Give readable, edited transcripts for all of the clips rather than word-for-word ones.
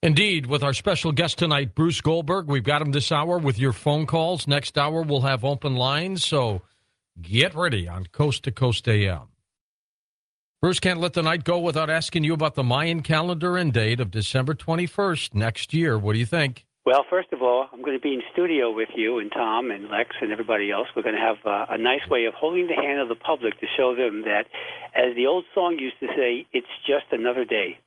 Indeed, with our special guest tonight, Bruce Goldberg. We've got him this hour with your phone calls. Next hour, we'll have open lines, so get ready on Coast to Coast AM. Bruce, can't let the night go without asking you about the Mayan calendar and date of December 21st next year. What do you think? Well, first of all, I'm going to be in studio with you and Tom and Lex and everybody else. We're going to have a nice way of holding the hand of the public to show them that, as the old song used to say, it's just another day.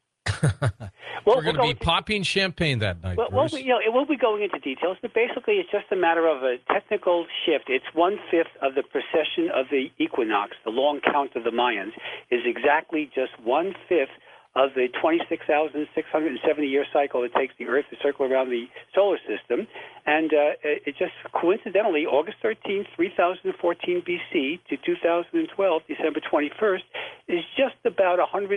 We're going to be popping champagne that night, Bruce. It won't be going into details, but basically it's just a matter of a technical shift. It's 1/5 of the precession of the equinox. The long count of the Mayans is exactly just 1/5 of the 26,670-year cycle it takes the Earth to circle around the solar system. And it just coincidentally, August 13th, 3014 BC to 2012, December 21st, is just about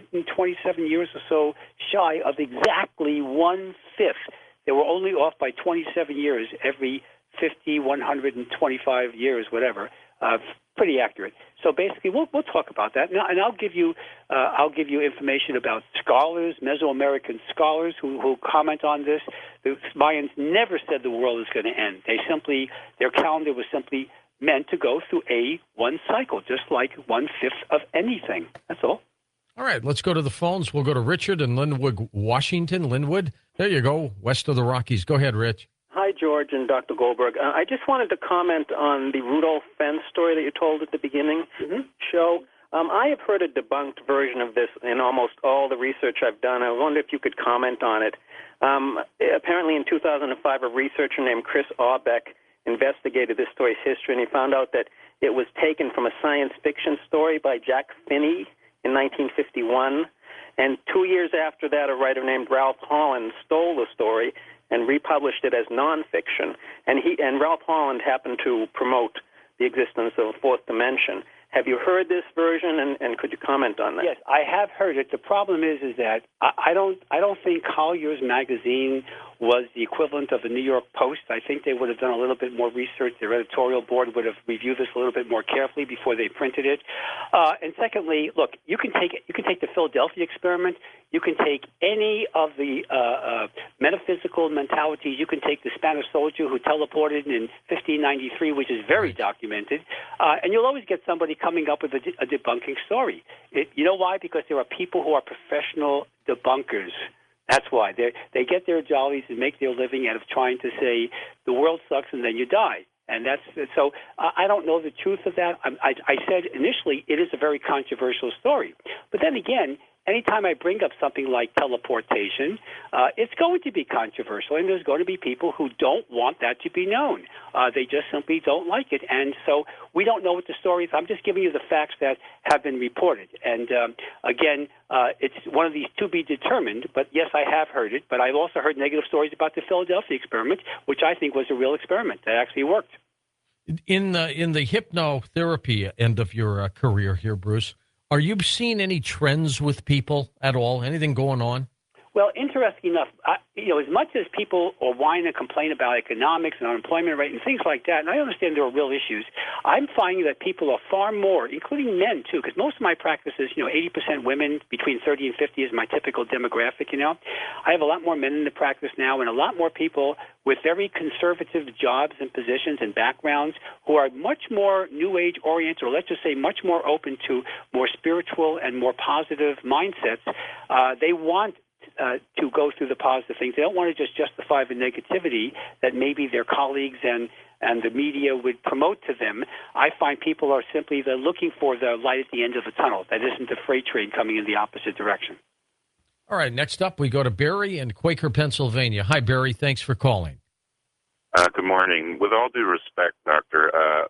127 years or so shy of exactly 1/5. They were only off by 27 years every 50, 125 years, whatever. Pretty accurate. So basically, we'll talk about that, and I'll give you information about scholars, Mesoamerican scholars who comment on this. The Mayans never said the world is going to end. Their calendar was simply meant to go through one cycle, just like 1/5 of anything. That's all. All right, let's go to the phones. We'll go to Richard in Linwood, Washington. Linwood, there you go, west of the Rockies. Go ahead, Rich. Hi, George and Dr. Goldberg. I just wanted to comment on the Rudolph Fentz story that you told at the beginning show. I have heard a debunked version of this in almost all the research I've done. I wonder if you could comment on it. Apparently in 2005, a researcher named Chris Aubeck investigated this story's history, and he found out that it was taken from a science fiction story by Jack Finney in 1951. And 2 years after that, a writer named Ralph Holland stole the story and republished it as nonfiction. And Ralph Holland happened to promote the existence of a fourth dimension. Have you heard this version, and could you comment on that? Yes, I have heard it. The problem is that I don't think Collier's magazine was the equivalent of the New York Post. I think they would have done a little bit more research. Their editorial board would have reviewed this a little bit more carefully before they printed it. And secondly, look, you can take the Philadelphia experiment. You can take any of the metaphysical mentalities. You can take the Spanish soldier who teleported in 1593, which is very documented, and you'll always get somebody coming up with a debunking story. You know why? Because there are people who are professional debunkers. That's why. They get their jollies and make their living out of trying to say the world sucks and then you die. And so I don't know the truth of that. I said initially it is a very controversial story. But then again, anytime I bring up something like teleportation, it's going to be controversial, and there's going to be people who don't want that to be known. They just simply don't like it. And so we don't know what the story is. I'm just giving you the facts that have been reported. And again, it's one of these to be determined, but yes, I have heard it. But I've also heard negative stories about the Philadelphia experiment, which I think was a real experiment that actually worked. In the hypnotherapy end of your career here, Bruce, are you seeing any trends with people at all? Anything going on? Well, interesting enough, as much as people whine and complain about economics and unemployment rate and things like that, and I understand there are real issues, I'm finding that people are far more, including men too, because most of my practice is, 80% women, between 30 and 50 is my typical demographic, I have a lot more men in the practice now and a lot more people with very conservative jobs and positions and backgrounds who are much more New Age oriented, or let's just say much more open to more spiritual and more positive mindsets. They want to go through the positive things. They don't want to just justify the negativity that maybe their colleagues and the media would promote to them. I find people are simply looking for the light at the end of the tunnel. That isn't the freight train coming in the opposite direction. All right, next up we go to Barry in Quaker, Pennsylvania. Hi, Barry. Thanks for calling. Good morning. With all due respect, Doctor,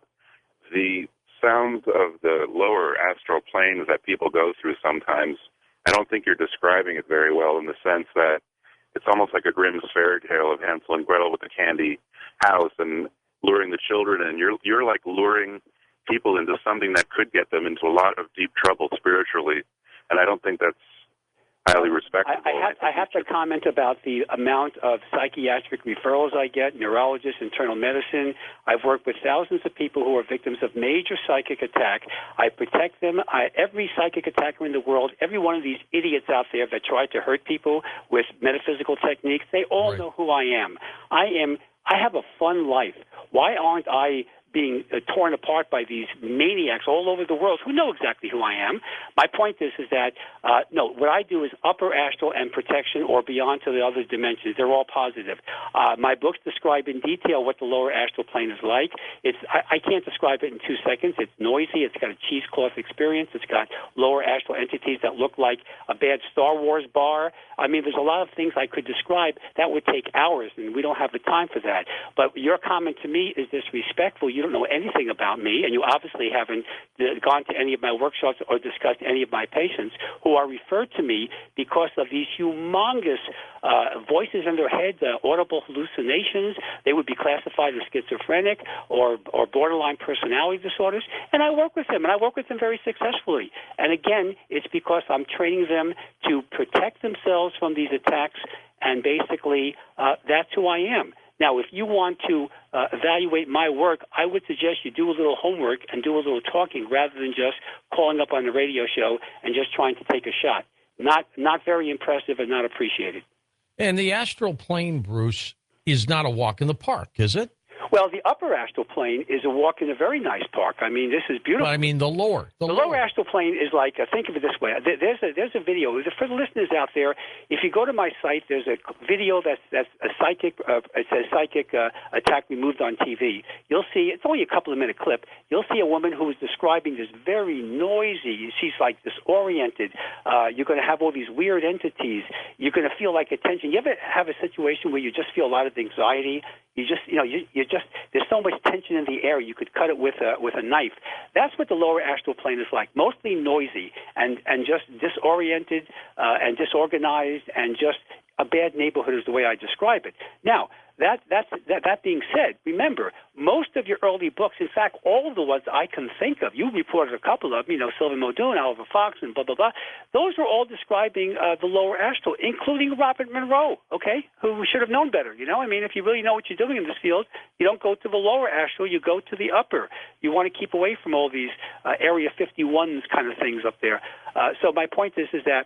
the sounds of the lower astral planes that people go through sometimes, I don't think you're describing it very well, in the sense that it's almost like a Grimm's fairy tale of Hansel and Gretel with the candy house and luring the children, and you're like luring people into something that could get them into a lot of deep trouble spiritually, and I don't think that's highly respectable. I have to comment about the amount of psychiatric referrals I get, neurologists, internal medicine. I've worked with thousands of people who are victims of major psychic attack. I protect them. Every psychic attacker in the world, every one of these idiots out there that try to hurt people with metaphysical techniques, they all know who I am. I have a fun life. Why aren't I being torn apart by these maniacs all over the world who know exactly who I am? My point is that, no, what I do is upper astral and protection or beyond to the other dimensions. They're all positive. My books describe in detail what the lower astral plane is like. I can't describe it in 2 seconds. It's noisy. It's got a cheesecloth experience. It's got lower astral entities that look like a bad Star Wars bar. I mean, there's a lot of things I could describe that would take hours, and we don't have the time for that. But your comment to me is disrespectful. You don't know anything about me, and you obviously haven't gone to any of my workshops or discussed any of my patients who are referred to me because of these humongous voices in their head, audible hallucinations. They would be classified as schizophrenic or borderline personality disorders, and I work with them, and I work with them very successfully. And again, it's because I'm training them to protect themselves from these attacks, and basically that's who I am. Now, if you want to evaluate my work, I would suggest you do a little homework and do a little talking rather than just calling up on the radio show and just trying to take a shot. Not very impressive and not appreciated. And the astral plane, Bruce, is not a walk in the park, is it? Well, the upper astral plane is a walk in a very nice park. I mean, this is beautiful. But I mean the lower. The lower astral plane is like, think of it this way. There's a video. For the listeners out there, if you go to my site, there's a video that's a psychic, it says psychic attack removed on TV. You'll see, it's only a couple of minute clip. You'll see a woman who is describing this very noisy, she's like disoriented. You're going to have all these weird entities. You're going to feel like attention. You ever have a situation where you just feel a lot of anxiety? You just, there's so much tension in the air, you could cut it with a knife. That's what the lower astral plane is like, mostly noisy and just disoriented and disorganized and just a bad neighborhood is the way I describe it. Now, that being said, remember, most of your early books, in fact, all of the ones I can think of, you reported a couple of them, Sylvan Muldoon, Oliver Fox, and blah, blah, blah. Those were all describing the lower astral, including Robert Monroe, okay, who should have known better, I mean, if you really know what you're doing in this field, you don't go to the lower astral, you go to the upper. You want to keep away from all these Area 51s kind of things up there. So my point is that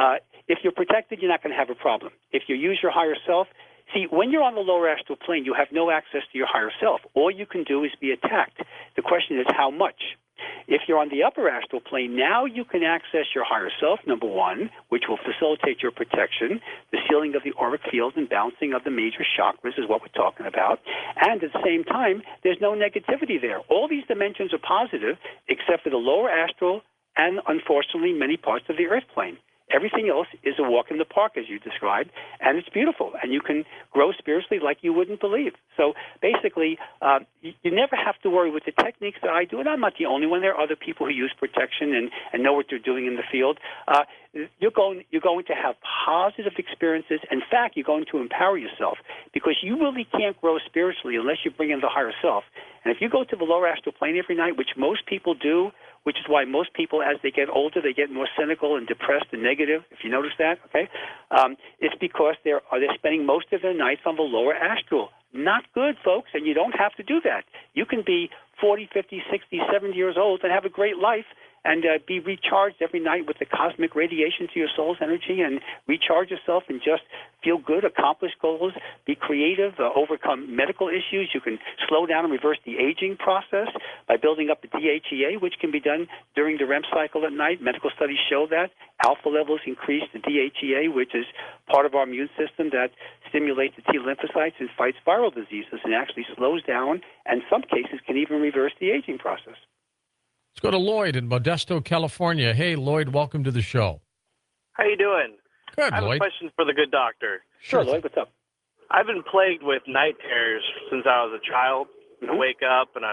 if you're protected, you're not going to have a problem. If you use your higher self, see, when you're on the lower astral plane, you have no access to your higher self. All you can do is be attacked. The question is how much. If you're on the upper astral plane, now you can access your higher self, number one, which will facilitate your protection, the sealing of the auric field and balancing of the major chakras is what we're talking about. And at the same time, there's no negativity there. All these dimensions are positive except for the lower astral and, unfortunately, many parts of the earth plane. Everything else is a walk in the park, as you described, and it's beautiful, and you can grow spiritually like you wouldn't believe. So basically, you never have to worry with the techniques that I do, and I'm not the only one. There are other people who use protection and know what they're doing in the field. You're going to have positive experiences. In fact, you're going to empower yourself because you really can't grow spiritually unless you bring in the higher self. And if you go to the lower astral plane every night, which most people do, which is why most people, as they get older, they get more cynical and depressed and negative, if you notice that, okay? It's because they're spending most of their nights on the lower astral. Not good, folks, and you don't have to do that. You can be 40, 50, 60, 70 years old and have a great life and be recharged every night with the cosmic radiation to your soul's energy and recharge yourself and just feel good, accomplish goals, be creative, overcome medical issues. You can slow down and reverse the aging process by building up the DHEA, which can be done during the REM cycle at night. Medical studies show that. Alpha levels increase the DHEA, which is part of our immune system that stimulates the T lymphocytes and fights viral diseases and actually slows down and in some cases can even reverse the aging process. Let's go to Lloyd in Modesto, California. Hey, Lloyd, welcome to the show. How you doing? Good, I have Lloyd. a question for the good doctor. Sure, Lloyd, what's up? I've been plagued with night terrors since I was a child. I wake up and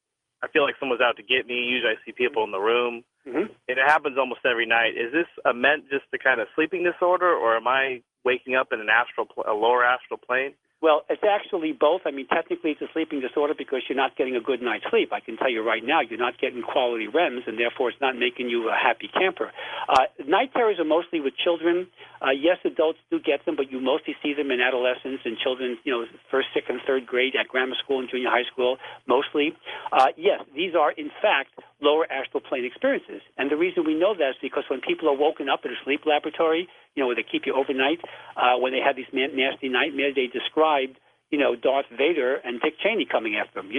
I feel like someone's out to get me. Usually I see people in the room. And it happens almost every night. Is this meant just a kind of sleeping disorder, or am I waking up in a lower astral plane? Well, it's actually both. I mean, technically it's a sleeping disorder because you're not getting a good night's sleep. I can tell you right now, you're not getting quality REMs, and therefore it's not making you a happy camper. Night terrors are mostly with children. Yes, adults do get them, but you mostly see them in adolescents and children, first, second, third grade at grammar school and junior high school, mostly. Yes, these are, in fact, lower astral plane experiences. And the reason we know that is because when people are woken up in a sleep laboratory, where they keep you overnight, when they have these nasty nightmares, they described, Darth Vader and Dick Cheney coming after them.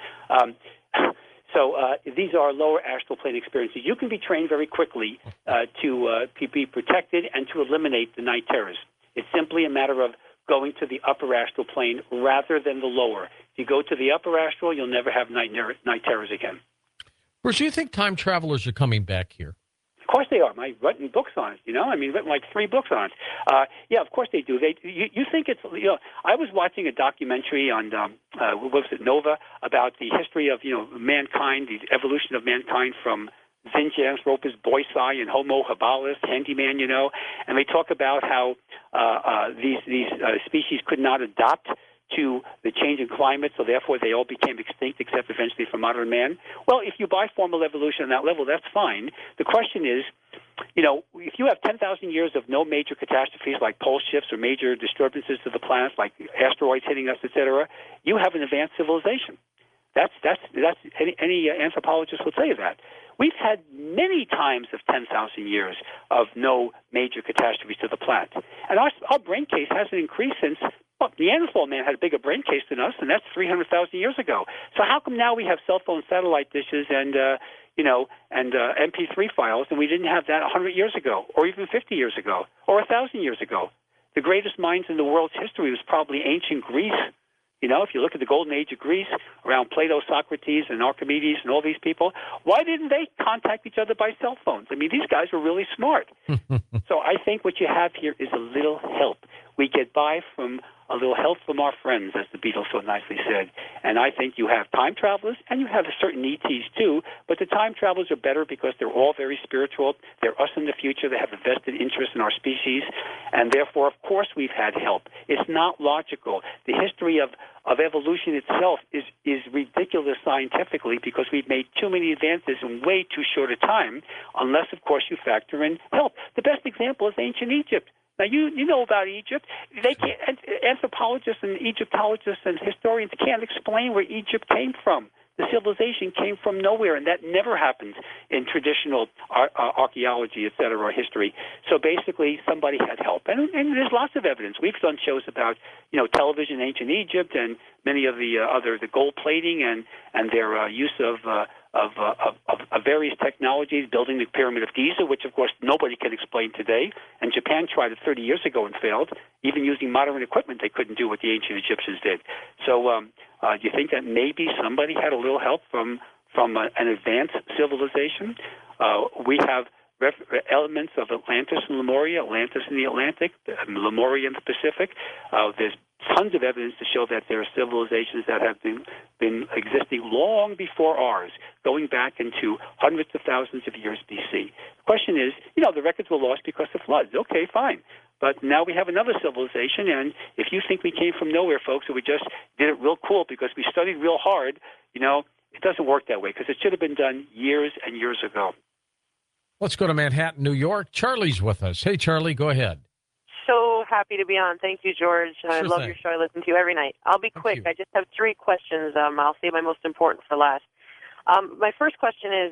So these are lower astral plane experiences. You can be trained very quickly to be protected and to eliminate the night terrors. It's simply a matter of going to the upper astral plane rather than the lower. If you go to the upper astral, you'll never have night terrors again. Bruce, do you think time travelers are coming back here? Of course they are. I've written books on it, written like 3 books on it. Yeah, of course they do. You think it's, I was watching a documentary on, Nova, about the history of, mankind, the evolution of mankind from Zinjanthropus boisei and Homo habilis, handyman, and they talk about how these species could not adapt to the change in climate, so therefore they all became extinct except eventually for modern man. Well, if you buy formal evolution on that level, that's fine. The question is, if you have 10,000 years of no major catastrophes like pole shifts or major disturbances to the planet like asteroids hitting us, etc., you have an advanced civilization. That's any anthropologist will tell you that. We've had many times of 10,000 years of no major catastrophes to the planet. And our brain case hasn't increased since, Neanderthal man had a bigger brain case than us, and that's 300,000 years ago. So how come now we have cell phone satellite dishes and MP3 files, and we didn't have that 100 years ago, or even 50 years ago, or 1,000 years ago? The greatest minds in the world's history was probably ancient Greece. If you look at the golden age of Greece, around Plato, Socrates, and Archimedes, and all these people, why didn't they contact each other by cell phones? I mean, these guys were really smart. So I think what you have here is a little help. We get by from a little help from our friends, as the Beatles so nicely said. And I think you have time travelers, and you have certain ETs too, but the time travelers are better because they're all very spiritual. They're us in the future. They have a vested interest in our species, and therefore, of course, we've had help. It's not logical. The history of evolution itself is ridiculous scientifically because we've made too many advances in way too short a time, unless, of course, you factor in help. The best example is ancient Egypt. Now, you know about Egypt. They can't, anthropologists and Egyptologists and historians can't explain where Egypt came from. The civilization came from nowhere, and that never happens in traditional archaeology, et cetera, or history. So basically, somebody had help. And there's lots of evidence. We've done shows about, television in ancient Egypt and many of the the gold plating and their use of various technologies, building the Pyramid of Giza, which, of course, nobody can explain today. And Japan tried it 30 years ago and failed. Even using modern equipment, they couldn't do what the ancient Egyptians did. So do you think that maybe somebody had a little help from an advanced civilization? We have elements of Atlantis and Lemuria, Atlantis in the Atlantic, Lemuria in the Pacific. There's tons of evidence to show that there are civilizations that have been existing long before ours, going back into hundreds of thousands of years BC. The question is, the records were lost because of floods. Okay, fine. But now we have another civilization, and if you think we came from nowhere, folks, and we just did it real cool because we studied real hard, it doesn't work that way because it should have been done years and years ago. Let's go to Manhattan, New York. Charlie's with us. Hey, Charlie, go ahead. So happy to be on. Thank you, George. I love your show. I listen to you every night. I'll be quick. I just have 3 questions. I'll save my most important for last. My first question is,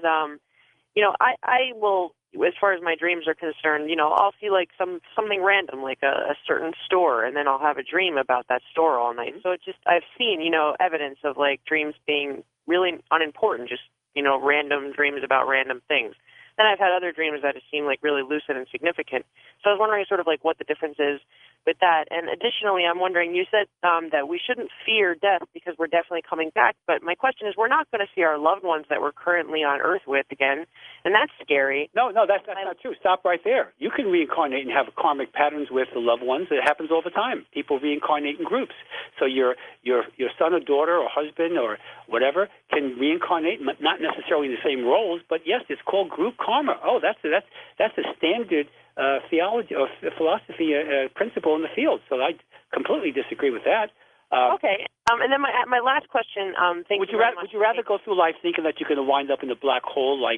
I will, as far as my dreams are concerned, I'll see like something random, like a certain store, and then I'll have a dream about that store all night. So I've seen, evidence of like dreams being really unimportant, just, random dreams about random things. Then I've had other dreams that have seemed like really lucid and significant. So I was wondering sort of like what the difference is with that. And additionally, I'm wondering, you said that we shouldn't fear death because we're definitely coming back. But my question is, we're not going to see our loved ones that we're currently on Earth with again. And that's scary. No, that's not true. Stop right there. You can reincarnate and have karmic patterns with the loved ones. It happens all the time. People reincarnate in groups. So your son or daughter or husband or whatever can reincarnate, not necessarily in the same roles, but yes, it's called group karma. Oh, that's a standard theology or philosophy principle in the field. So I completely disagree with that. Okay. And then my last question. Would you rather go through life thinking that you're going to wind up in a black hole like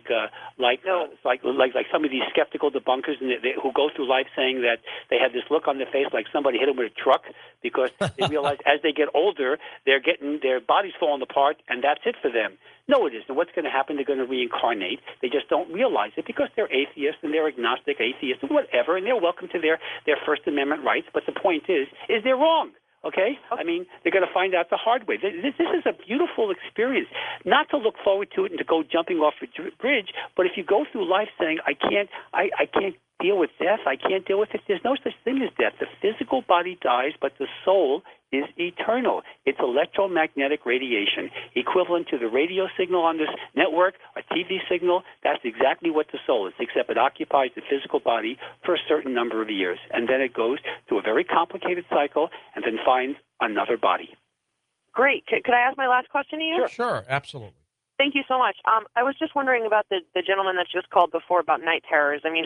some of these skeptical debunkers who go through life saying that they have this look on their face like somebody hit them with a truck because they realize as they get older their bodies falling apart and that's it for them? No, it isn't. What's going to happen? They're going to reincarnate. They just don't realize it because they're atheists and they're agnostic atheists and whatever, and they're welcome to their First Amendment rights. But the point is they're wrong. Okay? I mean, they're going to find out the hard way. This is a beautiful experience. Not to look forward to it and to go jumping off a bridge, but if you go through life saying, I can't deal with death, I can't deal with it, there's no such thing as death. The physical body dies, but the soul is eternal. It's electromagnetic radiation, equivalent to the radio signal on this network, a TV signal. That's exactly what the soul is, except it occupies the physical body for a certain number of years. And then it goes through a very complicated cycle and then finds another body. Great. Could I ask my last question to you? Sure, absolutely. Thank you so much. I was just wondering about the gentleman that just called before about night terrors. I mean,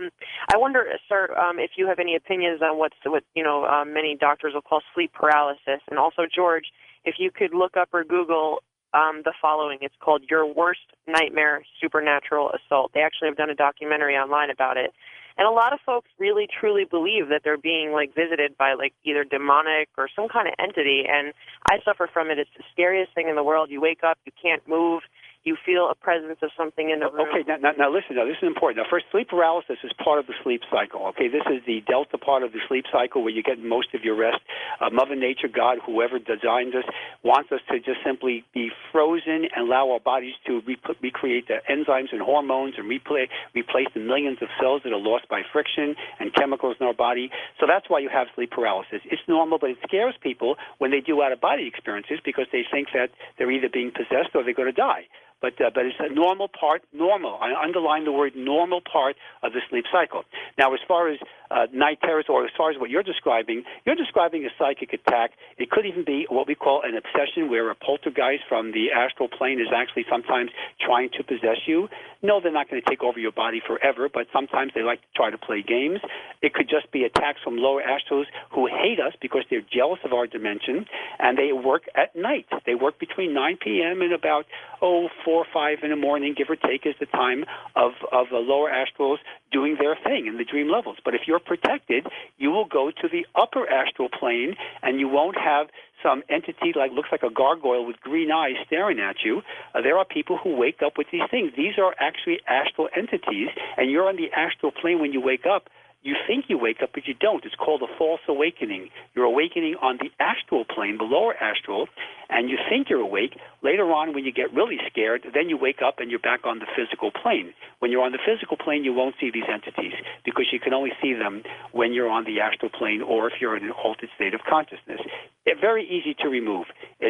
I wonder, sir, if you have any opinions on what many doctors will call sleep paralysis, and also George, if you could look up or Google the following. It's called Your Worst Nightmare Supernatural Assault. They actually have done a documentary online about it. And a lot of folks really, truly believe that they're being, visited by, either demonic or some kind of entity. And I suffer from it. It's the scariest thing in the world. You wake up, you can't move. You feel a presence of something in the room. Okay, now listen. Now, this is important. Now, first, sleep paralysis is part of the sleep cycle. Okay, this is the delta part of the sleep cycle where you get most of your rest. Mother Nature, God, whoever designed us, wants us to just simply be frozen and allow our bodies to recreate the enzymes and hormones and replace the millions of cells that are lost by friction and chemicals in our body. So that's why you have sleep paralysis. It's normal, but it scares people when they do out-of-body experiences because they think that they're either being possessed or they're going to die. But it's a normal part, I underline the word normal part of the sleep cycle. Now, as far as night terrors or as far as what you're describing a psychic attack. It could even be what we call an obsession where a poltergeist from the astral plane is actually sometimes trying to possess you. No, they're not going to take over your body forever, but sometimes they like to try to play games. It could just be attacks from lower astrals who hate us because they're jealous of our dimension, and they work at night. They work between 9 p.m. and about 4 or 5 in the morning, give or take, is the time of the lower astrals doing their thing in the dream levels. But if you're protected, you will go to the upper astral plane, and you won't have some entity looks like a gargoyle with green eyes staring at you. There are people who wake up with these things. These are actually astral entities, and you're on the astral plane when you wake up. You think you wake up, but you don't. It's called a false awakening. You're awakening on the astral plane, the lower astral, and you think you're awake. Later on, when you get really scared, then you wake up and you're back on the physical plane. When you're on the physical plane, you won't see these entities because you can only see them when you're on the astral plane or if you're in an altered state of consciousness. They're very easy to remove.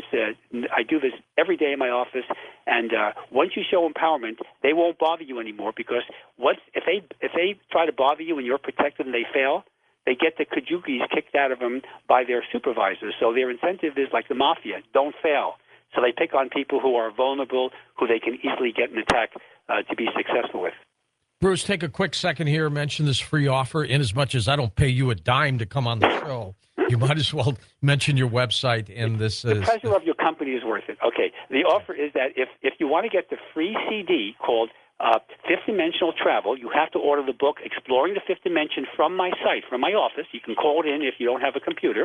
I do this every day in my office, and once you show empowerment, they won't bother you anymore because if they try to bother you and you're protected and they fail, they get the kajukis kicked out of them by their supervisors. So their incentive is like the mafia: don't fail. So they pick on people who are vulnerable, who they can easily get an attack to be successful with. Bruce, take a quick second here. Mention this free offer. In as much as I don't pay you a dime to come on the show, you might as well mention your website. And the pleasure of your company is worth it. Okay. The offer is that if you want to get the free CD called Fifth Dimensional Travel, you have to order the book Exploring the Fifth Dimension from my site, from my office. You can call it in if you don't have a computer.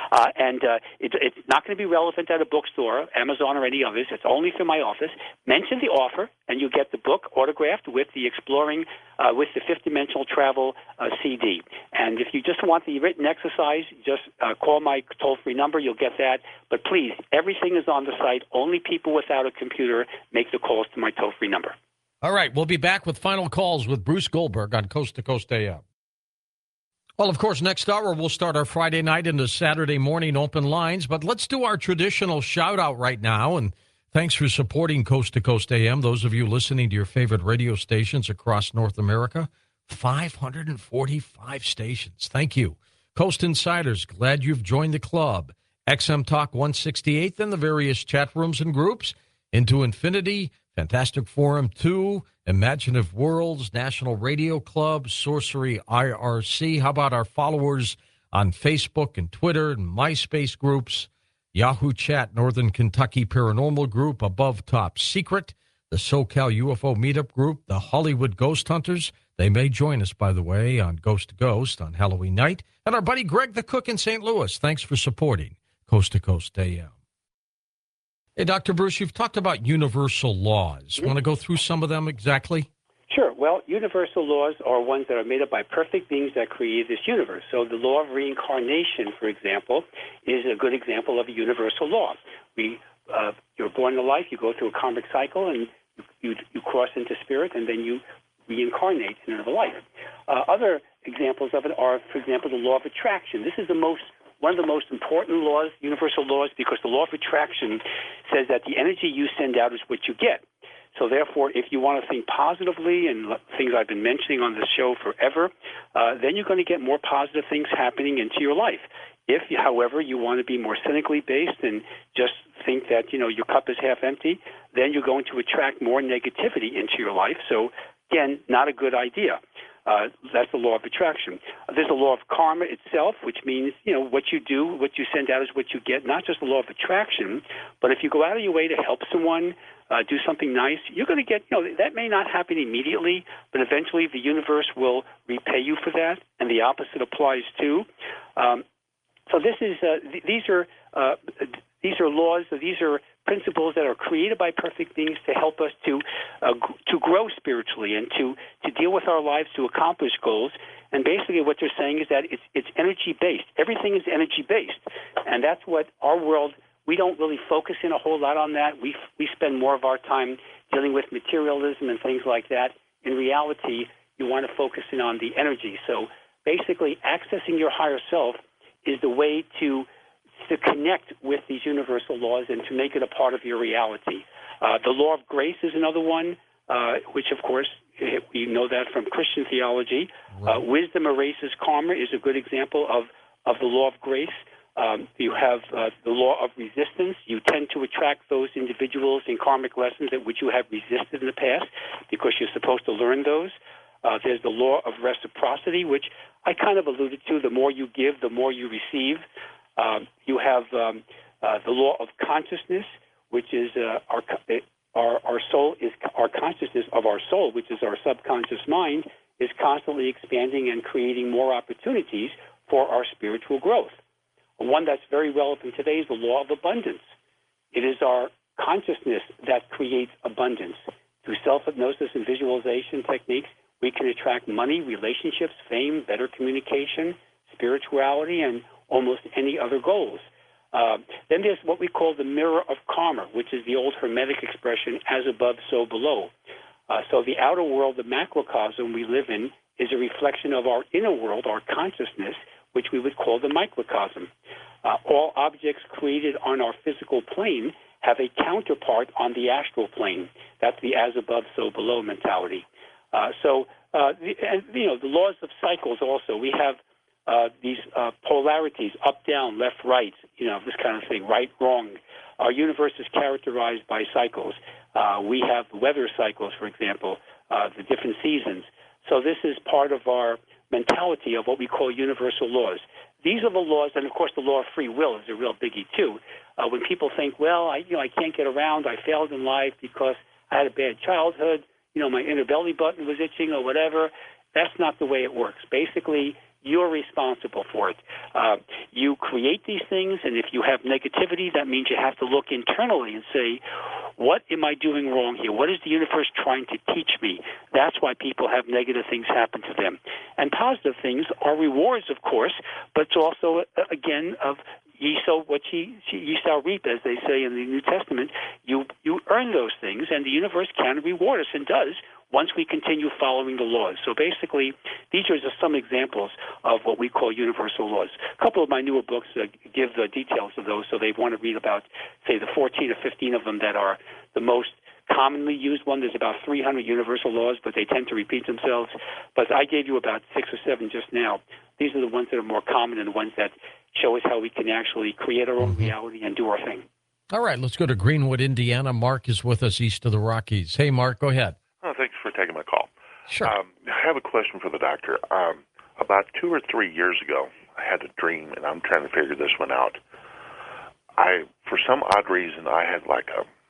It's not going to be relevant at a bookstore, Amazon, or any others. It's only from my office. Mention the offer, and you get the book autographed with the with the Fifth Dimensional Travel CD. And if you just want the written exercise, just call my toll-free number. You'll get that. But please, everything is on the site. Only people without a computer make the calls to my toll-free number. All right, we'll be back with final calls with Bruce Goldberg on Coast to Coast AM. Well, of course, next hour we'll start our Friday night into Saturday morning open lines, but let's do our traditional shout-out right now, and thanks for supporting Coast to Coast AM, those of you listening to your favorite radio stations across North America, 545 stations. Thank you. Coast Insiders, glad you've joined the club. XM Talk 168 and the various chat rooms and groups. Into Infinity, Fantastic Forum 2, Imaginative Worlds, National Radio Club, Sorcery IRC. How about our followers on Facebook and Twitter and MySpace groups? Yahoo Chat, Northern Kentucky Paranormal Group, Above Top Secret, the SoCal UFO Meetup Group, the Hollywood Ghost Hunters. They may join us, by the way, on Ghost to Ghost on Halloween night. And our buddy Greg the Cook in St. Louis. Thanks for supporting Coast to Coast AM. Hey, Dr. Bruce, you've talked about universal laws. Want to go through some of them exactly? Sure. Well, universal laws are ones that are made up by perfect beings that create this universe. So the law of reincarnation, for example, is a good example of a universal law. You're born to life, you go through a karmic cycle, and you cross into spirit, and then you reincarnate in another life. Other examples of it are, for example, the law of attraction. This is one of the most important laws, universal laws, because the law of attraction says that the energy you send out is what you get. So therefore, if you want to think positively, and things I've been mentioning on this show forever, then you're going to get more positive things happening into your life. If, however, you want to be more cynically based and just think that, your cup is half empty, then you're going to attract more negativity into your life. So, again, not a good idea. That's the law of attraction. There's the law of karma itself, which means, what you do, what you send out is what you get, not just the law of attraction, but if you go out of your way to help someone, do something nice, you're going to get, that may not happen immediately, but eventually the universe will repay you for that, and the opposite applies too. So this is these are laws. These are principles that are created by perfect beings to help us to grow spiritually and to deal with our lives, to accomplish goals. And basically, what they're saying is that it's energy based. Everything is energy based, and that's what our world. We don't really focus in a whole lot on that. We spend more of our time dealing with materialism and things like that. In reality, you want to focus in on the energy. So basically, accessing your higher self is the way to connect with these universal laws and to make it a part of your reality. The law of grace is another one, which, of course, we know that from Christian theology. Right. Wisdom erases karma is a good example of the law of grace. You have the law of resistance. You tend to attract those individuals in karmic lessons at which you have resisted in the past because you're supposed to learn those. There's the law of reciprocity, which I kind of alluded to. The more you give, the more you receive. You have the law of consciousness, which is our soul is our consciousness of our soul, which is our subconscious mind, is constantly expanding and creating more opportunities for our spiritual growth. One that's very relevant today is the law of abundance. It is our consciousness that creates abundance. Through self-hypnosis and visualization techniques, we can attract money, relationships, fame, better communication, spirituality, and almost any other goals. Then there's what we call the mirror of karma, which is the old Hermetic expression, as above, so below. So the outer world, the macrocosm we live in, is a reflection of our inner world, our consciousness, which we would call the microcosm. All objects created on our physical plane have a counterpart on the astral plane. That's the as above, so below mentality. The laws of cycles also. We have these polarities, up, down, left, right, this kind of thing, right, wrong. Our universe is characterized by cycles. We have weather cycles, for example, the different seasons. So this is part of our mentality of what we call universal laws. These are the laws, and of course the law of free will is a real biggie too. When people think, well, I can't get around, I failed in life because I had a bad childhood, my inner belly button was itching or whatever, that's not the way it works. Basically, you're responsible for it. You create these things, and if you have negativity, that means you have to look internally and say, what am I doing wrong here? What is the universe trying to teach me? That's why people have negative things happen to them. And positive things are rewards, of course, but it's also, again, of ye sow what ye shall reap, as they say in the New Testament. You earn those things, and the universe can reward us and does once we continue following the laws. So basically, these are just some examples of what we call universal laws. A couple of my newer books give the details of those, so they want to read about, say, the 14 or 15 of them that are the most commonly used one. There's about 300 universal laws, but they tend to repeat themselves. But I gave you about 6 or 7 just now. These are the ones that are more common and the ones that show us how we can actually create our own reality and do our thing. All right, let's go to Greenwood, Indiana. Mark is with us east of the Rockies. Hey, Mark, go ahead. Oh, thanks for taking my call. Sure. I have a question for the doctor. About 2 or 3 years ago, I had a dream, and I'm trying to figure this one out. For some odd reason, I had like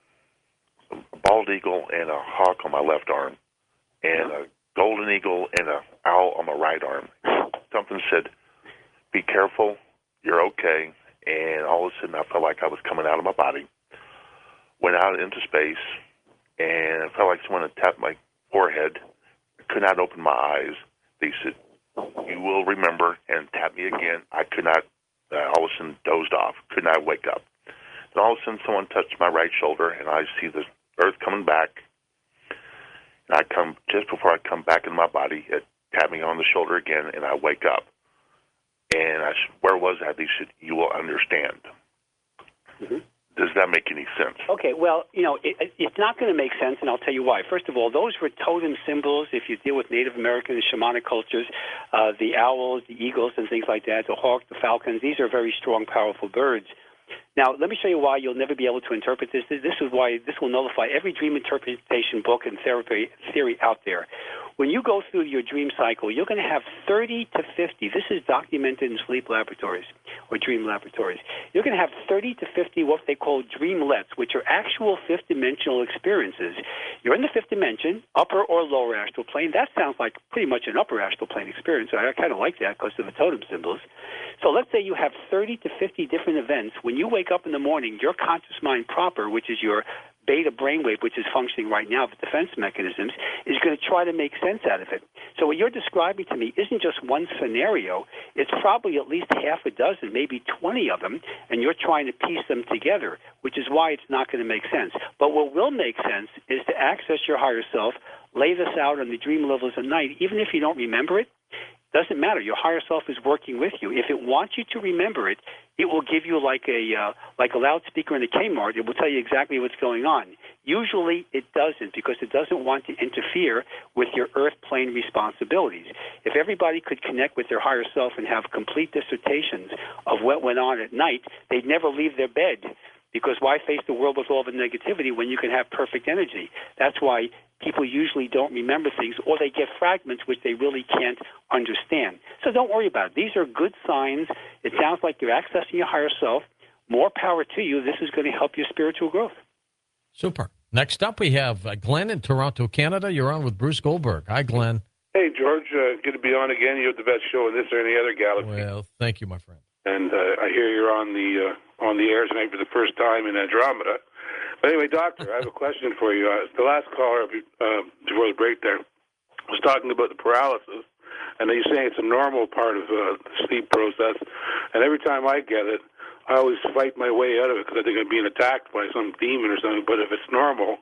a bald eagle and a hawk on my left arm, and a golden eagle and an owl on my right arm. Something said, "Be careful, you're okay." And all of a sudden, I felt like I was coming out of my body, went out into space, and I felt like someone had tapped my forehead. I could not open my eyes. They said, "You will remember," and tapped me again. I could not, all of a sudden dozed off, could not wake up. And all of a sudden, someone touched my right shoulder, and I see the earth coming back. And just before I come back into my body, it tapped me on the shoulder again, and I wake up. And I said, "Where was that?" They said, "You will understand." Mm-hmm. Does that make any sense? Okay, well, it's not going to make sense, and I'll tell you why. First of all, those were totem symbols. If you deal with Native American and shamanic cultures, the owls, the eagles, and things like that, the hawk, the falcons, these are very strong, powerful birds. Now, let me show you why you'll never be able to interpret this. This is why this will nullify every dream interpretation book and theory out there. When you go through your dream cycle, you're going to have 30 to 50. This is documented in sleep laboratories or dream laboratories. You're going to have 30 to 50 what they call dreamlets, which are actual fifth-dimensional experiences. You're in the fifth dimension, upper or lower astral plane. That sounds like pretty much an upper astral plane experience. I kind of like that because of the totem symbols. So let's say you have 30 to 50 different events. When you wake up in the morning, your conscious mind proper, which is your beta brainwave, which is functioning right now, the defense mechanisms, is going to try to make sense out of it. So what you're describing to me isn't just one scenario. It's probably at least half a dozen, maybe 20 of them, and you're trying to piece them together, which is why it's not going to make sense. But what will make sense is to access your higher self, lay this out on the dream levels at night, even if you don't remember it. Doesn't matter. Your higher self is working with you. If it wants you to remember it, it will give you like a loudspeaker in a Kmart. It will tell you exactly what's going on. Usually it doesn't, because it doesn't want to interfere with your earth plane responsibilities. If everybody could connect with their higher self and have complete dissertations of what went on at night, they'd never leave their bed. Because why face the world with all the negativity when you can have perfect energy? That's why people usually don't remember things, or they get fragments which they really can't understand. So don't worry about it. These are good signs. It sounds like you're accessing your higher self. More power to you. This is going to help your spiritual growth. Super. Next up, we have Glenn in Toronto, Canada. You're on with Bruce Goldberg. Hi, Glenn. Hey, George. Good to be on again. You have the best show in this or any other galaxy. Well, thank you, my friend. And I hear you're on the air tonight for the first time in Andromeda. But anyway, Doctor, I have a question for you. The last caller before the break there was talking about the paralysis, and you're saying it's a normal part of the sleep process. And every time I get it, I always fight my way out of it because I think I'm being attacked by some demon or something. But if it's normal,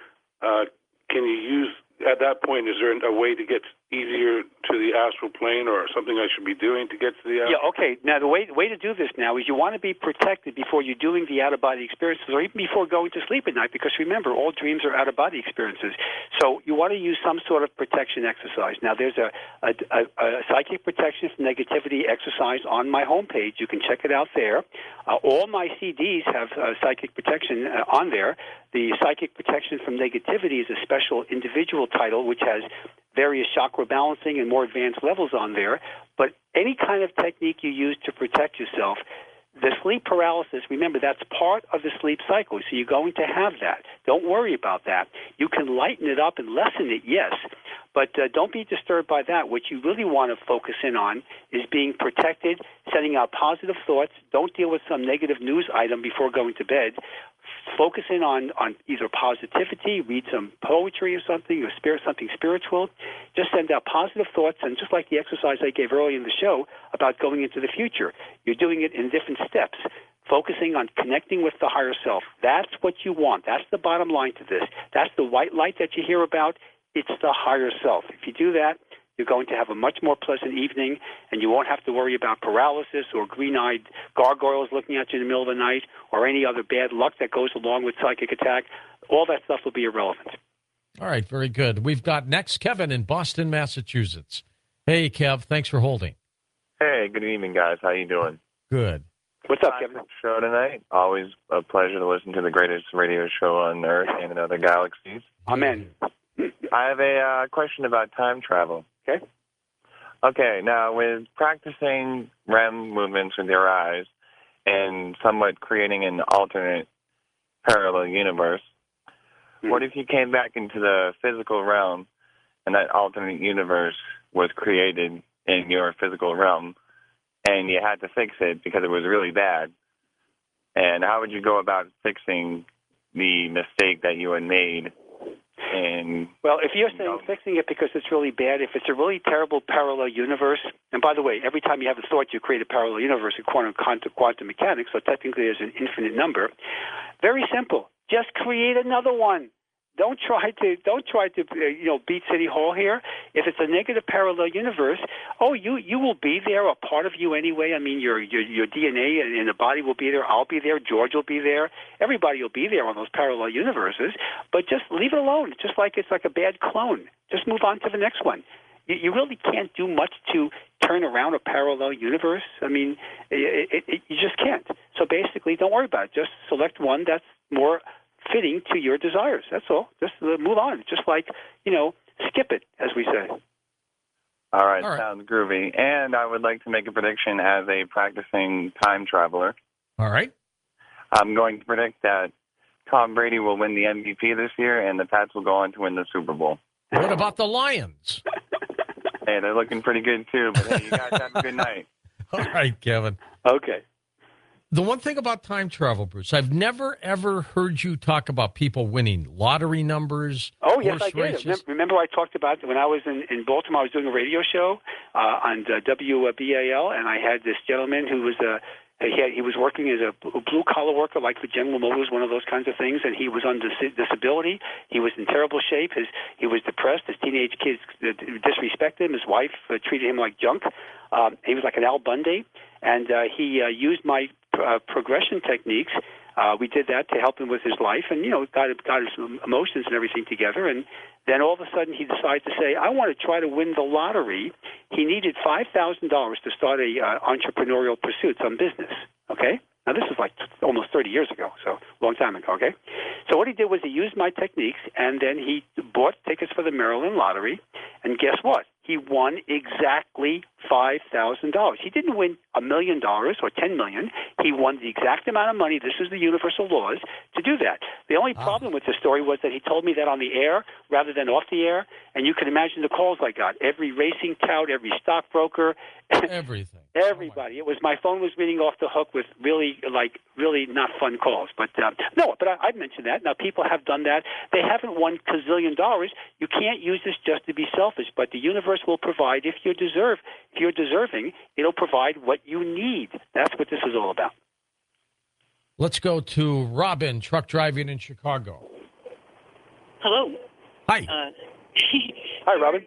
can you use, at that point, is there a way to get easier to the astral plane, or something I should be doing to get to the astral? Yeah, okay. Now, the way to do this now is you want to be protected before you're doing the out-of-body experiences, or even before going to sleep at night, because remember, all dreams are out-of-body experiences. So you want to use some sort of protection exercise. Now, there's a psychic protection from negativity exercise on my homepage. You can check it out there. All my CDs have psychic protection on there. The psychic protection from negativity is a special individual title, which has various chakra balancing and more advanced levels on there. But any kind of technique you use to protect yourself, the sleep paralysis, remember, that's part of the sleep cycle, so you're going to have that. Don't worry about that. You can lighten it up and lessen it, yes, but don't be disturbed by that. What you really want to focus in on is being protected, setting out positive thoughts. Don't deal with some negative news item before going to bed. Focus in on either positivity, read some poetry or something, or something spiritual. Just send out positive thoughts, and just like the exercise I gave earlier in the show about going into the future, you're doing it in different steps, focusing on connecting with the higher self. That's what you want. That's the bottom line to this. That's the white light that you hear about. It's the higher self. If you do that, you're going to have a much more pleasant evening, and you won't have to worry about paralysis or green-eyed gargoyles looking at you in the middle of the night or any other bad luck that goes along with psychic attack. All that stuff will be irrelevant. All right, very good. We've got next Kevin in Boston, Massachusetts. Hey, Kev, thanks for holding. Hey, good evening, guys. How you doing? Good. What's up, Kevin? Show tonight. Always a pleasure to listen to the greatest radio show on Earth and in other galaxies. Amen. I have a question about time travel. Okay. Okay, now with practicing REM movements with your eyes and somewhat creating an alternate parallel universe, what if you came back into the physical realm and that alternate universe was created in your physical realm and you had to fix it because it was really bad? And how would you go about fixing the mistake that you had made? And well, if you're saying fixing it because it's really bad, if it's a really terrible parallel universe, and by the way, every time you have a thought, you create a parallel universe in quantum mechanics, so technically there's an infinite number. Very simple. Just create another one. Don't try to beat City Hall here. If it's a negative parallel universe, you will be there, a part of you anyway. I mean, your DNA in the body will be there. I'll be there. George will be there. Everybody will be there on those parallel universes. But just leave it alone. Just like it's like a bad clone. Just move on to the next one. You really can't do much to turn around a parallel universe. I mean, you just can't. So basically, don't worry about it. Just select one that's more fitting to your desires. That's all. Just move on. Just like, skip it, as we say. All right, sounds groovy. And I would like to make a prediction as a practicing time traveler. All right. I'm going to predict that Tom Brady will win the MVP this year and the Pats will go on to win the Super Bowl. What about the Lions? Hey, they're looking pretty good too, but hey, you guys have a good night. All right, Kevin. Okay. The one thing about time travel, Bruce, I've never, ever heard you talk about people winning lottery numbers. Oh, yes, I did. Remember I talked about when I was in Baltimore, I was doing a radio show on WBAL, and I had this gentleman who was he was working as a blue-collar worker, like for General Motors, one of those kinds of things, and he was on disability. He was in terrible shape. He was depressed. His teenage kids disrespected him. His wife treated him like junk. He was like an Al Bundy, and he used my progression techniques. We did that to help him with his life, and got his emotions and everything together. And then all of a sudden, he decided to say, "I want to try to win the lottery." He needed $5,000 to start a entrepreneurial pursuit, some business. Okay. Now, this is like almost 30 years ago, so a long time ago, okay? So what he did was he used my techniques, and then he bought tickets for the Maryland lottery, and guess what? He won exactly $5,000. He didn't win $1 million or $10 million. He won the exact amount of money. This is the universal laws to do that. The only problem with the story was that he told me that on the air rather than off the air, and you can imagine the calls I got. Every racing tout, every stockbroker. Everything. Everybody. It was, my phone was ringing off the hook with really not fun calls. But I'd mentioned that. Now, people have done that. They haven't won $1 gazillion. You can't use this just to be selfish, but the universe will provide if you're deserving, it'll provide what you need. That's what this is all about. Let's go to Robin, truck driving in Chicago. Hello. Hi. Hi, Robin.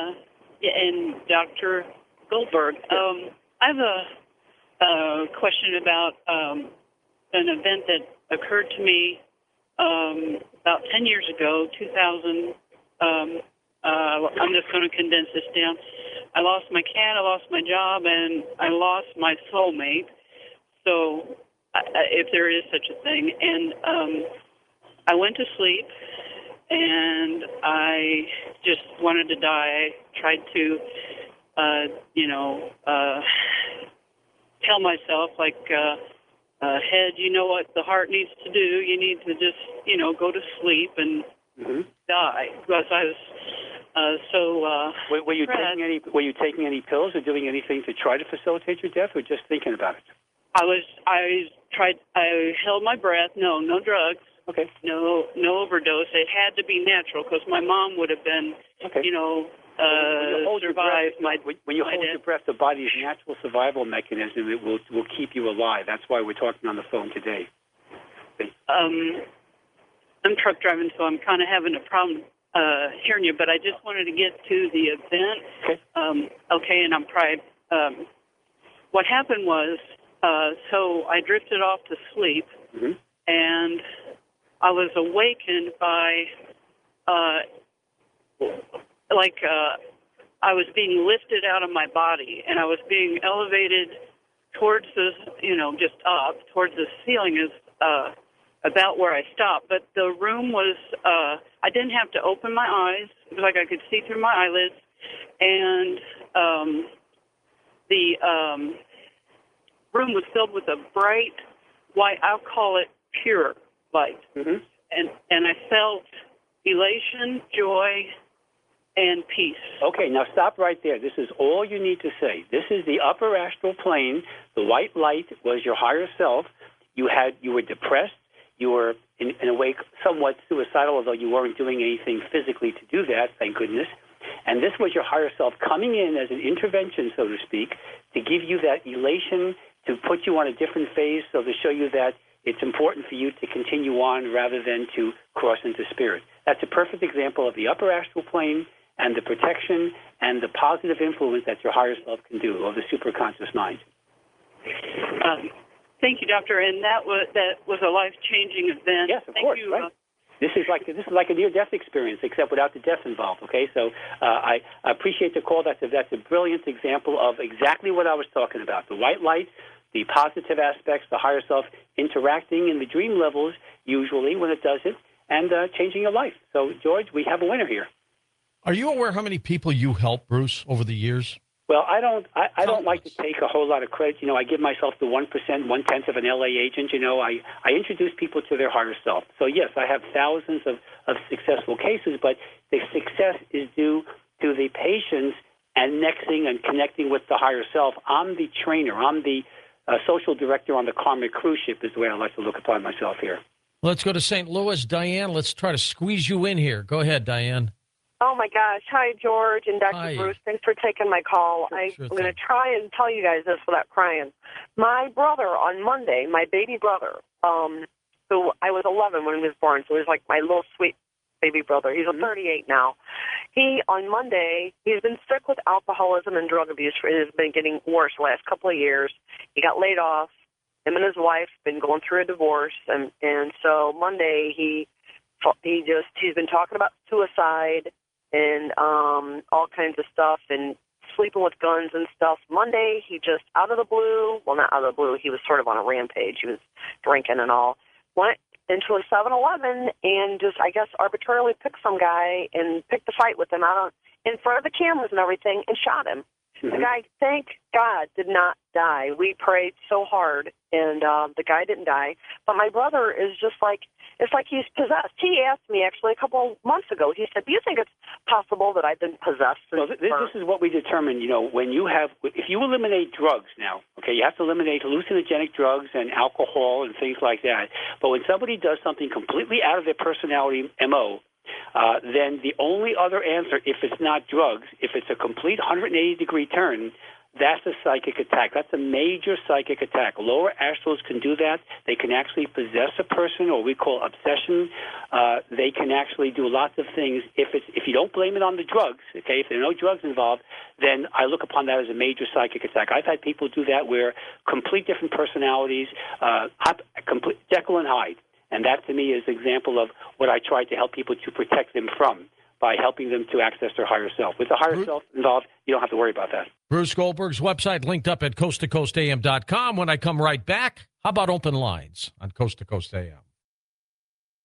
And Dr. Goldberg. I have a question about an event that occurred to me about 10 years ago, 2000. I'm just going to condense this down. I lost my cat, I lost my job, and I lost my soulmate. So, if there is such a thing. And I went to sleep, and I just wanted to die. I tried to, tell myself, head, you know what the heart needs to do. You need to just, go to sleep and die. Because I was were you taking any pills or doing anything to try to facilitate your death, or just thinking about it? I held my breath. No drugs. Okay. No overdose. It had to be natural because my mom would have been, survived when you hold your breath, the body's natural survival mechanism, it will keep you alive. That's why we're talking on the phone today. I'm truck driving, so I'm kind of having a problem hearing you, but I just wanted to get to the event. Okay. And I'm probably, what happened was, so I drifted off to sleep, and I was awakened by, I was being lifted out of my body, and I was being elevated towards the, just up towards the ceiling is about where I stopped. But the room was, I didn't have to open my eyes. It was like I could see through my eyelids. And the room was filled with a bright white, I'll call it pure light. Mm-hmm. And I felt elation, joy, and peace. Okay, now stop right there. This is all you need to say. This is the upper astral plane. The white light was your higher self. You were depressed. You were, in a way, somewhat suicidal, although you weren't doing anything physically to do that, thank goodness. And this was your higher self coming in as an intervention, so to speak, to give you that elation, to put you on a different phase, so to show you that it's important for you to continue on rather than to cross into spirit. That's a perfect example of the upper astral plane and the protection and the positive influence that your higher self can do, or the superconscious mind. Thank you, Doctor. And that was a life-changing event. Yes, of course. You. Right. This is like a near-death experience, except without the death involved. Okay, so I appreciate the call. That's a brilliant example of exactly what I was talking about: the white light, the positive aspects, the higher self interacting in the dream levels, usually when it does it, and changing your life. So, George, we have a winner here. Are you aware how many people you helped, Bruce, over the years? Well, I don't like to take a whole lot of credit. I give myself the 1%, 1/10 of an LA agent. I introduce people to their higher self. So, yes, I have thousands of successful cases, but the success is due to the patience and nexting and connecting with the higher self. I'm the trainer. I'm the social director on the Karmic cruise ship is the way I like to look upon myself here. Let's go to St. Louis. Diane, let's try to squeeze you in here. Go ahead, Diane. Oh, my gosh. Hi, George and Dr. Hi. Bruce. Thanks for taking my call. I'm going to try and tell you guys this without crying. My brother on Monday, my baby brother, who I was 11 when he was born, so he was like my little sweet baby brother. He's 38 now. On Monday, he's been sick with alcoholism and drug abuse. It has been getting worse the last couple of years. He got laid off. Him and his wife been going through a divorce, and so Monday he's been talking about suicide and all kinds of stuff and sleeping with guns and stuff. Monday, he just out of the blue, well, not out of the blue, he was sort of on a rampage. He was drinking and all. Went into a 7-Eleven and just, I guess, arbitrarily picked some guy and picked a fight with him out in front of the cameras and everything and shot him. Mm-hmm. The guy, thank God, did not die. We prayed so hard, and the guy didn't die. But my brother is just like, it's like he's possessed. He asked me, actually, a couple of months ago, he said, do you think it's possible that I've been possessed? Well, this is what we determine, if you eliminate drugs now, okay, you have to eliminate hallucinogenic drugs and alcohol and things like that. But when somebody does something completely out of their personality MO, then the only other answer, if it's not drugs, if it's a complete 180-degree turn, that's a psychic attack. That's a major psychic attack. Lower astrals can do that. They can actually possess a person, or we call obsession. They can actually do lots of things. If you don't blame it on the drugs, okay, if there are no drugs involved, then I look upon that as a major psychic attack. I've had people do that where complete different personalities, complete Jekyll and Hyde. And that, to me, is an example of what I try to help people to protect them from by helping them to access their higher self. With the higher self involved, you don't have to worry about that. Bruce Goldberg's website linked up at coasttocoastam.com. When I come right back, how about open lines on Coast to Coast AM?